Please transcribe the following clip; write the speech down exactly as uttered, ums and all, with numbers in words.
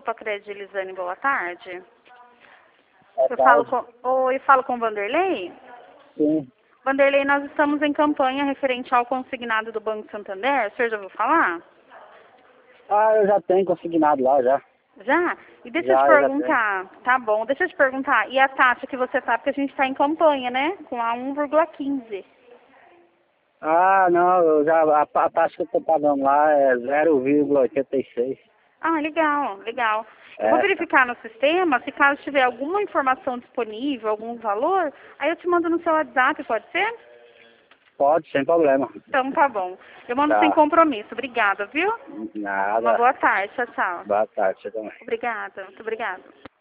Copa Crédito Elisane, boa tarde. Boa Eu tarde. falo com... Oi, falo com o Vanderlei? Sim. Vanderlei, nós estamos em campanha referente ao consignado do Banco Santander. O senhor já ouviu falar? Ah, eu já tenho consignado lá, já. Já? E deixa Já, eu te eu já perguntar, tá bom, deixa eu te perguntar, e a taxa que você tá, porque a gente está em campanha, né? Com a um vírgula quinze. Ah, não, eu já, a, a taxa que eu tô pagando lá é zero vírgula oitenta e seis. Ah, legal, legal. Eu vou Essa. verificar no sistema, se caso tiver alguma informação disponível, algum valor, aí eu te mando no seu WhatsApp, pode ser? Pode, sem problema. Então tá bom. Eu mando sem Tá. compromisso. Obrigada, viu? Uma Nada. boa tarde. Tchau, tchau. Boa tarde, você também. Obrigada, muito obrigada.